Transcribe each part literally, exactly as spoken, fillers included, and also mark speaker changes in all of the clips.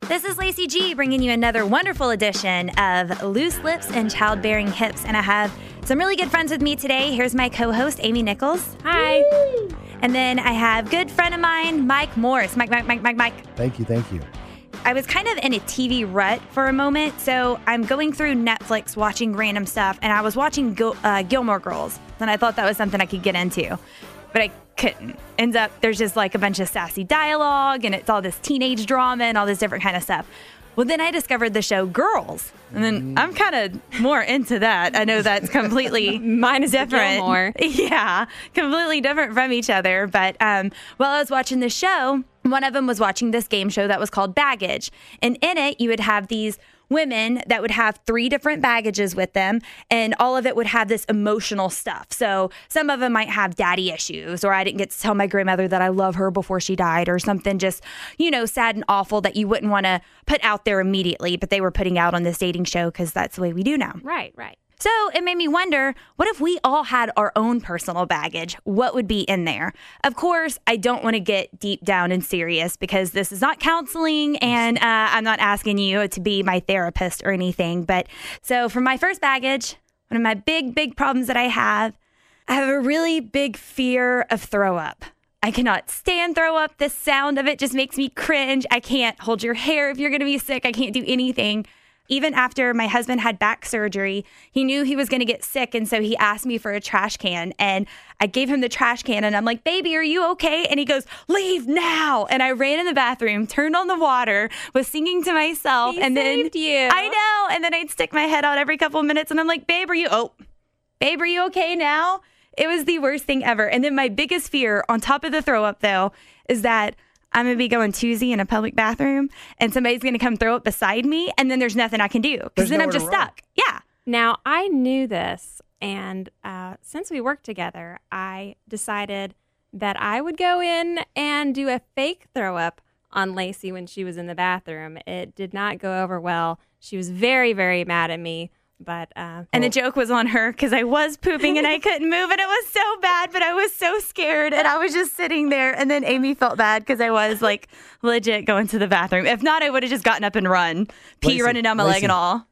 Speaker 1: This is Lacey G bringing you another wonderful edition of Loose Lips and Childbearing Hips. And I have some really good friends with me today. Here's my co-host, Amy Nichols.
Speaker 2: Hi.
Speaker 1: Woo! And then I have good friend of mine, Mike Morris. Mike, Mike, Mike, Mike, Mike.
Speaker 3: Thank you, thank you.
Speaker 1: I was kind of in a T V rut for a moment, so I'm going through Netflix watching random stuff, and I was watching Gil- uh, Gilmore Girls, and I thought that was something I could get into, but I couldn't. Ends up, there's just like a bunch of sassy dialogue, and it's all this teenage drama and all this different kind of stuff. Well, then I discovered the show Girls, and then I'm kind of more into that. I know that's completely
Speaker 2: Mine is
Speaker 1: different.
Speaker 2: Gilmore.
Speaker 1: Yeah, completely different from each other. But um, while I was watching the show, one of them was watching this game show that was called Baggage. And in it, you would have these women that would have three different baggages with them, and all of it would have this emotional stuff. So some of them might have daddy issues, or I didn't get to tell my grandmother that I love her before she died, or something just, you know, sad and awful that you wouldn't want to put out there immediately, but they were putting out on this dating show because that's the way we do now.
Speaker 2: Right, right.
Speaker 1: So it made me wonder, what if we all had our own personal baggage? What would be in there? Of course, I don't want to get deep down and serious because this is not counseling, and uh, I'm not asking you to be my therapist or anything. But so for my first baggage, one of my big, big problems that I have, I have a really big fear of throw up. I cannot stand throw up. The sound of it just makes me cringe. I can't hold your hair if you're going to be sick. I can't do anything. Even after my husband had back surgery, he knew he was going to get sick. And so he asked me for a trash can, and I gave him the trash can, and I'm like, baby, are you okay? And he goes, leave now. And I ran in the bathroom, turned on the water, was singing to myself.
Speaker 2: He
Speaker 1: and
Speaker 2: saved
Speaker 1: then
Speaker 2: you.
Speaker 1: I know. And then I'd stick my head out every couple of minutes, and I'm like, babe, are you, oh, babe, are you okay now? It was the worst thing ever. And then my biggest fear on top of the throw up, though, is that I'm going to be going twosie in a public bathroom, and somebody's going to come throw up beside me, and then there's nothing I can do because then I'm just stuck. Yeah.
Speaker 2: Now, I knew this, and uh, since we worked together, I decided that I would go in and do a fake throw up on Lacey when she was in the bathroom. It did not go over well. She was very, very mad at me. But uh,
Speaker 1: and the joke was on her because I was pooping and I couldn't move, and it was so bad, but I was so scared, and I was just sitting there. And then Amy felt bad because I was like legit going to the bathroom. If not, I would have just gotten up and run, pee
Speaker 3: Lacey,
Speaker 1: running down my
Speaker 3: Lacey.
Speaker 1: leg and all.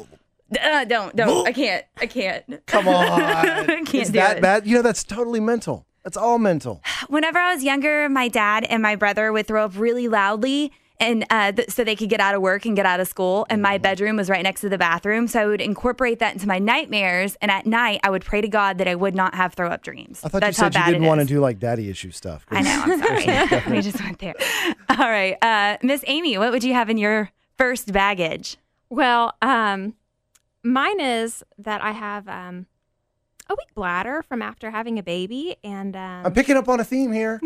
Speaker 1: Uh, don't, don't. I can't. I can't.
Speaker 3: Come on.
Speaker 1: I can't
Speaker 3: It's
Speaker 1: do
Speaker 3: that
Speaker 1: it.
Speaker 3: bad? You know, that's totally mental. That's all mental.
Speaker 1: Whenever I was younger, my dad and my brother would throw up really loudly, and uh, th- so they could get out of work and get out of school. And my bedroom was right next to the bathroom, so I would incorporate that into my nightmares. And at night, I would pray to God that I would not have throw up dreams.
Speaker 3: I thought
Speaker 1: That's
Speaker 3: you
Speaker 1: how
Speaker 3: said you
Speaker 1: bad
Speaker 3: didn't
Speaker 1: it
Speaker 3: want to
Speaker 1: is.
Speaker 3: do like daddy issue stuff.
Speaker 1: I know. I'm sorry. We just went there. All right, uh, Miss Amy, what would you have in your first baggage?
Speaker 2: well, um, mine is that I have um, a weak bladder from after having a baby, and um,
Speaker 3: I'm picking up on a theme here.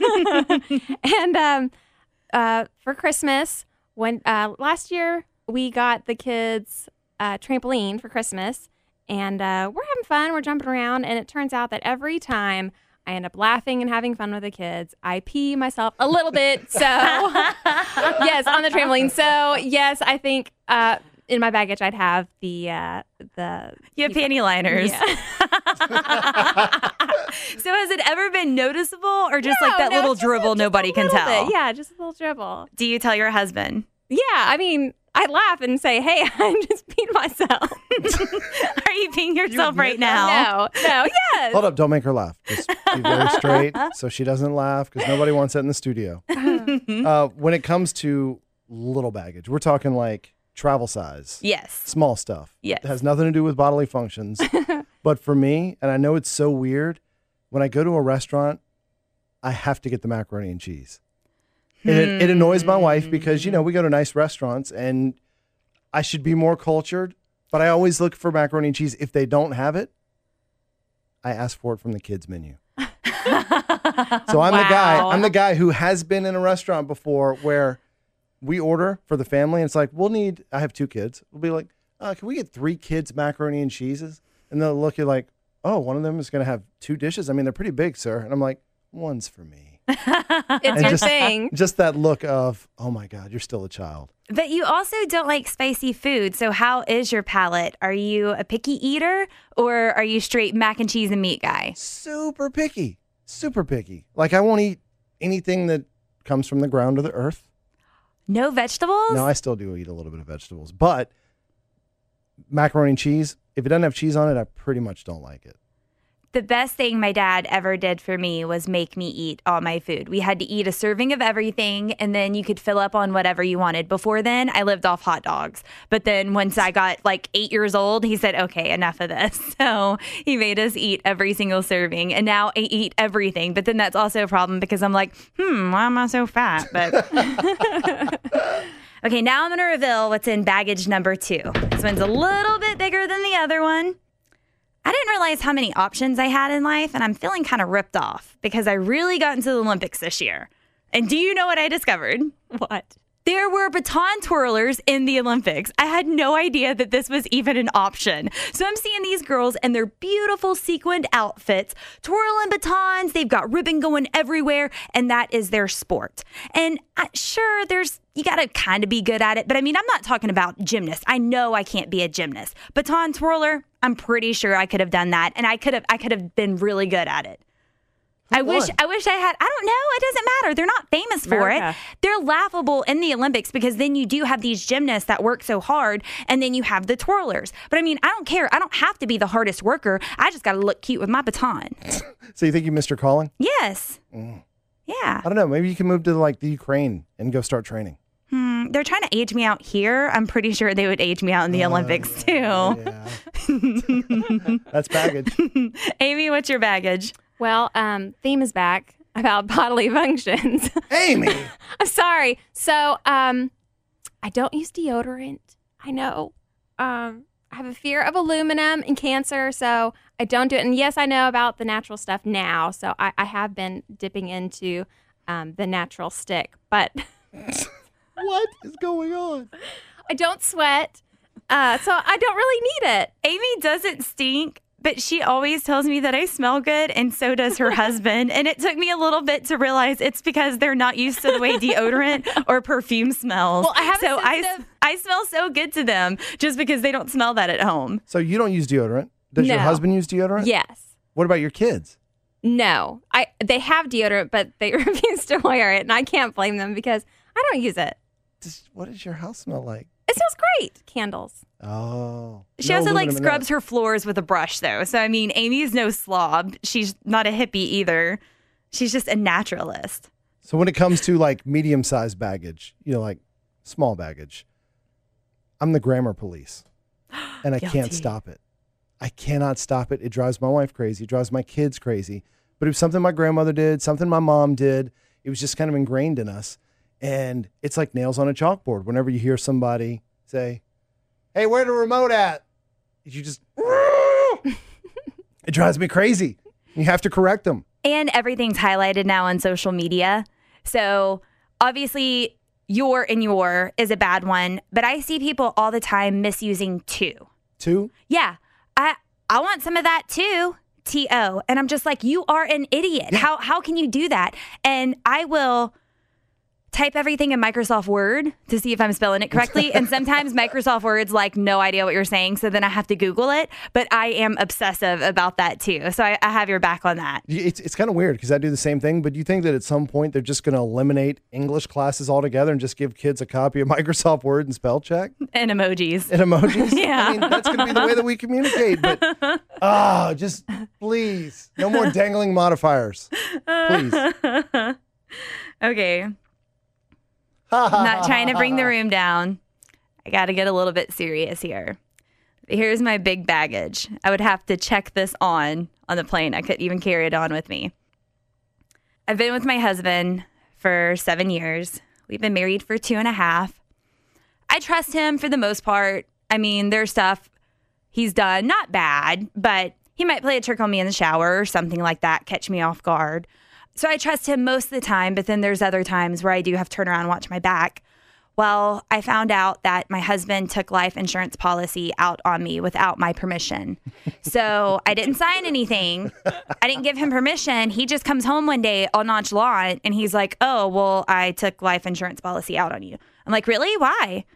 Speaker 2: and um, uh, for Christmas, when uh, last year we got the kids a trampoline for Christmas, and uh, we're having fun, we're jumping around, and it turns out that every time I end up laughing and having fun with the kids, I pee myself a little bit. So yes, on the trampoline. So yes, I think uh, in my baggage I'd have the uh, the
Speaker 1: You have panty liners.
Speaker 2: Yeah.
Speaker 1: So has it ever been noticeable, or just
Speaker 2: No,
Speaker 1: like that
Speaker 2: no,
Speaker 1: little
Speaker 2: just a-
Speaker 1: dribble
Speaker 2: just a
Speaker 1: nobody can
Speaker 2: little
Speaker 1: tell?
Speaker 2: bit. Yeah, just a little dribble.
Speaker 1: Do you tell your husband?
Speaker 2: Yeah, I mean, I laugh and say, "Hey, I just peed myself."
Speaker 1: Are you peeing yourself
Speaker 3: admit
Speaker 1: right
Speaker 3: that?
Speaker 1: now?
Speaker 2: No, no, yes.
Speaker 3: Hold up. Don't make her laugh. Just be very straight so she doesn't laugh because nobody wants that in the studio. uh, when it comes to little baggage, we're talking like travel size.
Speaker 1: Yes.
Speaker 3: Small stuff.
Speaker 1: Yes.
Speaker 3: It has nothing to do with bodily functions. But for me, and I know it's so weird, when I go to a restaurant, I have to get the macaroni and cheese. And it, it annoys my wife because, you know, we go to nice restaurants and I should be more cultured, but I always look for macaroni and cheese. If they don't have it, I ask for it from the kids' menu. So I'm the guy,
Speaker 2: Wow.
Speaker 3: I'm the guy who has been in a restaurant before where we order for the family and it's like, we'll need, I have two kids. We'll be like, uh, can we get three kids macaroni and cheeses? And they'll look at like, oh, one of them is going to have two dishes. I mean, they're pretty big, sir. And I'm like, one's for me.
Speaker 2: It's
Speaker 3: And
Speaker 2: your
Speaker 3: just-
Speaker 2: thing.
Speaker 3: Just that look of, oh my God, you're still a child.
Speaker 1: But you also don't like spicy food. So how is your palate? Are you a picky eater, or are you straight mac and cheese and meat guy?
Speaker 3: Super picky. Super picky. Like I won't eat anything that comes from the ground or the earth.
Speaker 1: No vegetables?
Speaker 3: No, I still do eat a little bit of vegetables, but macaroni and cheese, if it doesn't have cheese on it, I pretty much don't like it.
Speaker 1: The best thing my dad ever did for me was make me eat all my food. We had to eat a serving of everything, and then you could fill up on whatever you wanted. Before then, I lived off hot dogs. But then once I got like eight years old, he said, okay, enough of this. So he made us eat every single serving, and now I eat everything. But then that's also a problem because I'm like, hmm, why am I so fat? But okay, now I'm going to reveal what's in baggage number two. This one's a little bit bigger than the other one. I didn't realize how many options I had in life, and I'm feeling kind of ripped off because I really got into the Olympics this year. And do you know what I discovered?
Speaker 2: What?
Speaker 1: There were baton twirlers in the Olympics. I had no idea that this was even an option. So I'm seeing these girls in their beautiful sequined outfits, twirling batons. They've got ribbon going everywhere, and that is their sport. And uh, sure, there's you got to kind of be good at it. But I mean, I'm not talking about gymnast. I know I can't be a gymnast. Baton twirler, I'm pretty sure I could have done that, and I could have I could have been really good at it. I wish I wish I had. I don't know. It doesn't matter. They're not famous for
Speaker 2: America.
Speaker 1: it. They're laughable in the Olympics because then you do have these gymnasts that work so hard, and then you have the twirlers. But I mean, I don't care. I don't have to be the hardest worker. I just got to look cute with my baton.
Speaker 3: So you think you missed your calling?
Speaker 1: Yes.
Speaker 3: Mm.
Speaker 1: Yeah.
Speaker 3: I don't know. Maybe you can move to like the Ukraine and go start training.
Speaker 1: Hmm. They're trying to age me out here. I'm pretty sure they would age me out in the
Speaker 3: Uh,
Speaker 1: Olympics too.
Speaker 3: Yeah. That's baggage.
Speaker 1: Amy, what's your baggage?
Speaker 2: Well, um, theme is back about bodily functions.
Speaker 3: Amy!
Speaker 2: I'm sorry. So, um, I don't use deodorant. I know. Um, I have a fear of aluminum and cancer, so I don't do it. And yes, I know about the natural stuff now, so I, I have been dipping into um, the natural stick, but
Speaker 3: What is going on?
Speaker 2: I don't sweat, uh, so I don't really need it.
Speaker 1: Amy doesn't stink, but she always tells me that I smell good, and so does her husband. And it took me a little bit to realize it's because they're not used to the way deodorant or perfume smells.
Speaker 2: Well, I have a
Speaker 1: so I,
Speaker 2: sensitive-
Speaker 1: I smell so good to them just because they don't smell that at home.
Speaker 3: So you don't use deodorant? Does your
Speaker 2: No.
Speaker 3: husband use deodorant?
Speaker 2: Yes.
Speaker 3: What about your kids?
Speaker 2: No. I they have deodorant, but they refuse to wear it, and I can't blame them because I don't use it.
Speaker 3: Does, what does your house smell like?
Speaker 2: It smells great. Candles.
Speaker 3: Oh.
Speaker 1: She
Speaker 3: no
Speaker 1: also like
Speaker 3: aluminum in
Speaker 1: scrubs
Speaker 3: that.
Speaker 1: her floors with a brush, though. So I mean, Amy's no slob. She's not a hippie either. She's just a naturalist.
Speaker 3: So when it comes to like medium-sized baggage, you know, like small baggage, I'm the grammar police, and I can't
Speaker 1: Guilty.
Speaker 3: stop it. I cannot stop it. It drives my wife crazy. It drives my kids crazy. But it was something my grandmother did, something my mom did. It was just kind of ingrained in us. And it's like nails on a chalkboard. Whenever you hear somebody say, hey, where the remote at? You just, it drives me crazy. You have to correct them.
Speaker 1: And everything's highlighted now on social media. So obviously, your and your is a bad one, but I see people all the time misusing to.
Speaker 3: Two,
Speaker 1: Yeah, I I want some of that too. T O. And I'm just like, you are an idiot. How how can you do that? And I will type everything in Microsoft Word to see if I'm spelling it correctly. And sometimes Microsoft Word's like, no idea what you're saying. So then I have to Google it. But I am obsessive about that too. So I, I have your back on that.
Speaker 3: it's, it's kind of weird because I do the same thing. But do you think that at some point they're just going to eliminate English classes altogether and just give kids a copy of Microsoft Word and spell check
Speaker 1: And emojis.
Speaker 3: and emojis?
Speaker 1: Yeah.
Speaker 3: I mean, that's going to be the way that we communicate. But, oh, just please, no more dangling modifiers. Please.
Speaker 1: Okay. Not trying to bring the room down. I got to get a little bit serious here. Here's my big baggage. I would have to check this on on the plane. I couldn't even carry it on with me. I've been with my husband for seven years. We've been married for two and a half. I trust him for the most part. I mean, there's stuff he's done, not bad, but he might play a trick on me in the shower or something like that, catch me off guard. So I trust him most of the time, but then there's other times where I do have to turn around and watch my back. Well, I found out that my husband took life insurance policy out on me without my permission. So I didn't sign anything. I didn't give him permission. He just comes home one day all nonchalant and he's like, oh, well, I took life insurance policy out on you. I'm like, really? Why?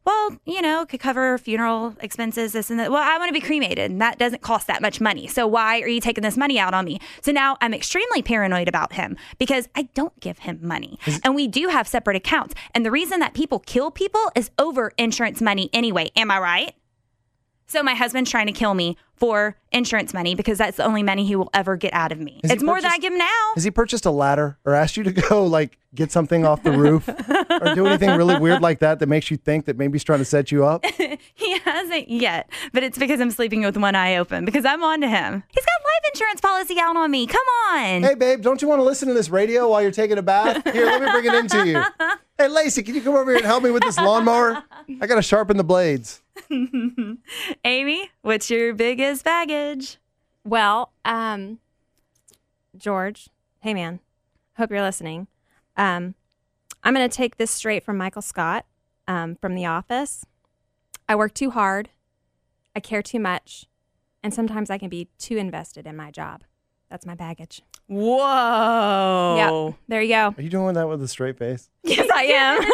Speaker 1: well, you know, could cover funeral expenses, this and that. Well, I want to be cremated, and that doesn't cost that much money. So why are you taking this money out on me? So now I'm extremely paranoid about him because I don't give him money. And we do have separate accounts. And the reason that people kill people is over insurance money anyway. Am I right? So my husband's trying to kill me for insurance money because that's the only money he will ever get out of me.
Speaker 3: Has he
Speaker 1: It's more than I
Speaker 3: purchased-
Speaker 1: give him now.
Speaker 3: Has he purchased a ladder or asked you to go like get something off the roof or do anything really weird like that that makes you think that maybe he's trying to set you up?
Speaker 1: He hasn't yet, but it's because I'm sleeping with one eye open because I'm on to him. He's got life insurance policy out on me. Come on.
Speaker 3: Hey, babe, don't you want to listen to this radio while you're taking a bath? Here, let me bring it into you. Hey, Lacey, can you come over here and help me with this lawnmower? I got to sharpen the blades.
Speaker 1: Amy, what's your biggest baggage?
Speaker 2: Well, um, George, hey man, hope you're listening. Um, I'm going to take this straight from Michael Scott um, from The Office. I work too hard, I care too much, and sometimes I can be too invested in my job. That's my baggage.
Speaker 1: Whoa.
Speaker 2: Yeah, there you go.
Speaker 3: Are you doing that with a straight face?
Speaker 2: Yes, I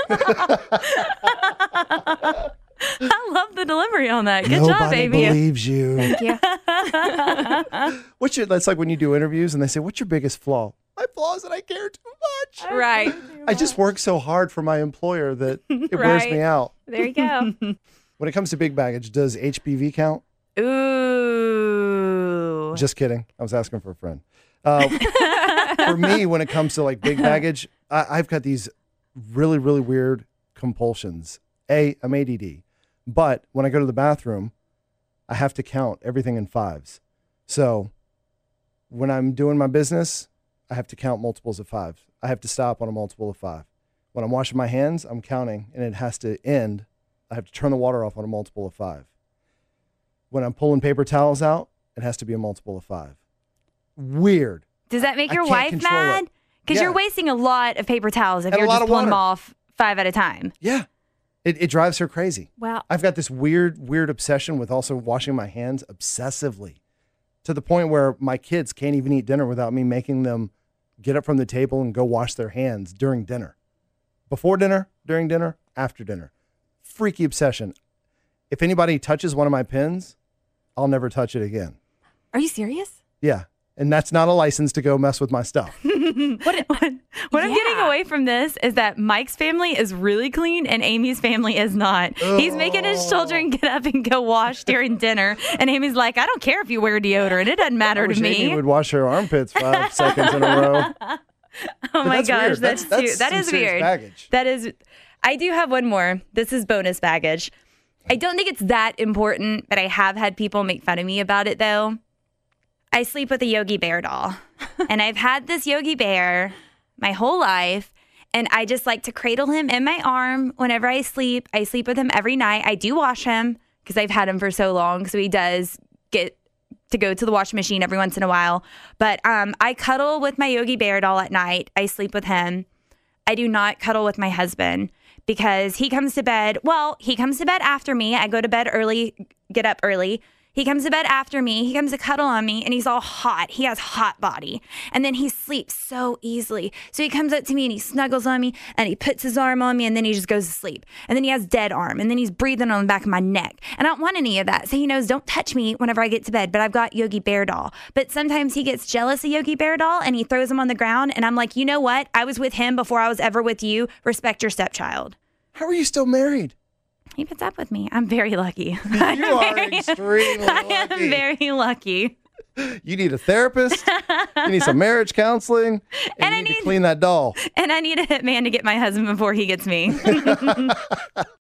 Speaker 2: am.
Speaker 1: I love the delivery on that. Good
Speaker 3: Nobody
Speaker 1: job, baby.
Speaker 3: believes you.
Speaker 2: Thank you.
Speaker 3: What's your, that's like when you do interviews and they say, what's your biggest flaw? My flaw is that I care too much.
Speaker 2: Right.
Speaker 3: I just work so hard for my employer that it wears
Speaker 2: Right.
Speaker 3: me out.
Speaker 2: There you go.
Speaker 3: When it comes to big baggage, does H P V count?
Speaker 1: Ooh.
Speaker 3: Just kidding. I was asking for a friend. Uh, for me, when it comes to like big baggage, I, I've got these really, really weird compulsions. A, I'm A D D. But when I go to the bathroom, I have to count everything in fives. So when I'm doing my business, I have to count multiples of five. I have to stop on a multiple of five. When I'm washing my hands, I'm counting, and it has to end. I have to turn the water off on a multiple of five. When I'm pulling paper towels out, it has to be a multiple of five. Weird.
Speaker 1: Does that make
Speaker 3: I
Speaker 1: your
Speaker 3: can't
Speaker 1: wife
Speaker 3: control
Speaker 1: mad?
Speaker 3: it.
Speaker 1: Because
Speaker 3: Yeah.
Speaker 1: you're wasting a lot of paper towels if
Speaker 3: And a
Speaker 1: you're
Speaker 3: lot
Speaker 1: just
Speaker 3: of
Speaker 1: pulling them
Speaker 3: water.
Speaker 1: off five at a time.
Speaker 3: Yeah. It, it drives her crazy.
Speaker 2: Well,
Speaker 3: I've got this weird, weird obsession with also washing my hands obsessively to the point where my kids can't even eat dinner without me making them get up from the table and go wash their hands during dinner. Before dinner, during dinner, after dinner. Freaky obsession. If anybody touches one of my pins, I'll never touch it again.
Speaker 2: are you serious?
Speaker 3: Yeah. And that's not a license to go mess with my stuff.
Speaker 1: What, what, what I'm getting
Speaker 2: Yeah.
Speaker 1: away from this is that Mike's family is really clean and Amy's family is not. He's making his children get up and go wash during dinner. And Amy's like, I don't care if you wear deodorant. It doesn't matter
Speaker 3: I
Speaker 1: to
Speaker 3: wish Amy
Speaker 1: me.
Speaker 3: would wash her armpits five seconds in a row.
Speaker 1: Oh
Speaker 3: But
Speaker 1: my
Speaker 3: that's
Speaker 1: gosh,
Speaker 3: weird.
Speaker 1: that's,
Speaker 3: That's-
Speaker 1: too, that
Speaker 3: that's
Speaker 1: is
Speaker 3: some serious
Speaker 1: weird.
Speaker 3: baggage.
Speaker 1: That is, I do have one more. This is bonus baggage. I don't think it's that important, but I have had people make fun of me about it though. I sleep with a Yogi Bear doll, and I've had this Yogi Bear my whole life, and I just like to cradle him in my arm whenever I sleep. I sleep with him every night. I do wash him because I've had him for so long, so he does get to go to the washing machine every once in a while. But um, I cuddle with my Yogi Bear doll at night. I sleep with him. I do not cuddle with my husband because he comes to bed. Well, he comes to bed after me. I go to bed early, get up early. He comes to bed after me. He comes to cuddle on me, and he's all hot. He has hot body. And then he sleeps so easily. So he comes up to me, and he snuggles on me, and he puts his arm on me, and then he just goes to sleep. And then he has dead arm, and then he's breathing on the back of my neck. And I don't want any of that. So he knows, don't touch me whenever I get to bed. But I've got Yogi Bear doll. But sometimes he gets jealous of Yogi Bear doll, and he throws him on the ground. And I'm like, you know what? I was with him before I was ever with you. Respect your stepchild.
Speaker 3: How are you still married?
Speaker 1: He puts up with me. I'm very lucky.
Speaker 3: You are extremely
Speaker 1: I am
Speaker 3: lucky.
Speaker 1: very lucky.
Speaker 3: You need a therapist. You need some marriage counseling. And,
Speaker 1: And
Speaker 3: you
Speaker 1: I
Speaker 3: need,
Speaker 1: need-
Speaker 3: to clean that doll.
Speaker 1: And I need a hitman to get my husband before he gets me.